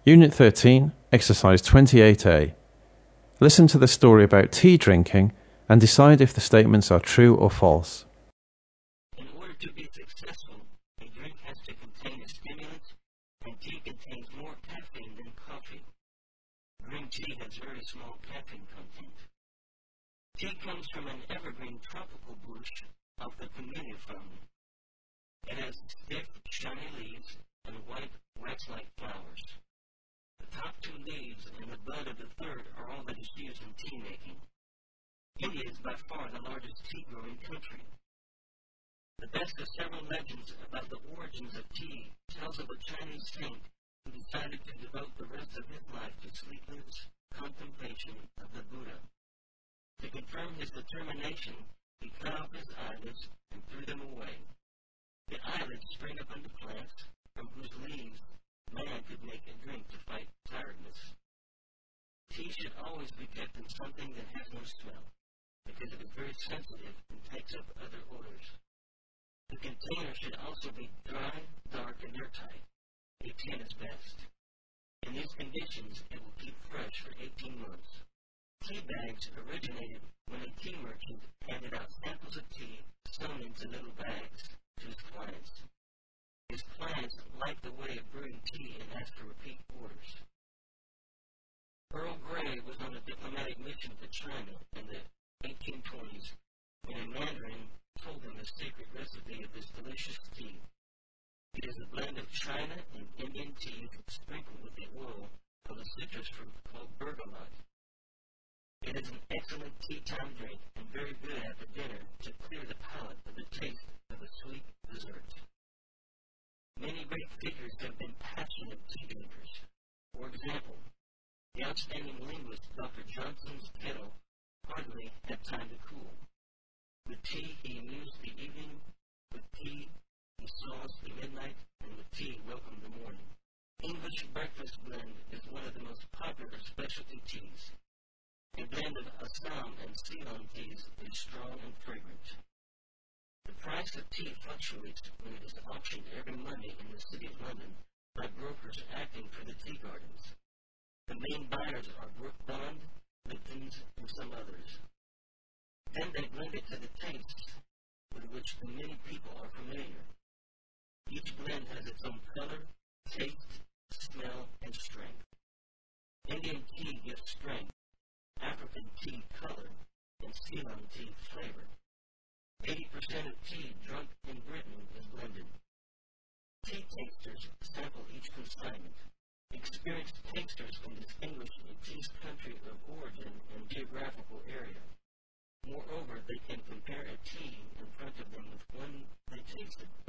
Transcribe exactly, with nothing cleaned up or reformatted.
Unit thirteen, Exercise twenty-eight A. Listen to the story about tea drinking and decide if the statements are true or false. In order to be successful, a drink has to contain a stimulant, and tea contains more caffeine than coffee. Green tea has very small caffeine content. Tea comes from an evergreen tropical bush of the camellia family. It has stiff, shiny leaves and white, wax-like flowers. The top two leaves and the bud of the third are all that is used in tea making. India is by far the largest tea-growing country. The best of several legends about the origins of tea tells of a Chinese saint who decided to devote the rest of his life to sleepless contemplation of the Buddha. To confirm his determination, he cut off his eyelids and threw them away. The eyelids spring up into plants from whose leaves man could make a drink to fight tiredness. Tea should always be kept in something that has no smell, because it is very sensitive and takes up other odors. The container should also be dry, dark, and airtight. A tin is best. In these conditions, it will keep fresh for eighteen months. Tea bags originated when a tea merchant handed out samples of tea sewn into little bags to his clients. His clients liked the way of brewing tea and asked for repeat orders. Earl Grey was on a diplomatic mission to China in the eighteen twenties when a Mandarin told him the secret recipe of this delicious tea. It is a blend of China and Indian tea sprinkled with the oil of a citrus fruit called bergamot. It is an excellent tea time drink and very good after dinner to clear the palate of the taste of a sweet dessert. Many great figures have been passionate tea drinkers. For example, the outstanding linguist Doctor Johnson's kettle hardly had time to cool. With tea, he amused the evening. With tea, he solaced the midnight, and with tea, welcomed the morning. English breakfast blend is one of the most popular specialty teas. A blend of Assam and Ceylon teas is strong and fragrant. The price of tea fluctuates when it is auctioned every Monday in the city of London by brokers acting for the tea gardens. The main buyers are Brook Bond, Lipton's, and some others. Then they blend it to the tastes with which the many people are familiar. Each blend has its own color, taste, smell, and strength. Indian tea gives strength, African tea color, and Ceylon tea flavor. eighty percent of tea drunk in Britain is blended. Tea tasters sample each consignment. Experienced tasters can distinguish a tea's country of origin and geographical area. Moreover, they can compare a tea in front of them with one they tasted.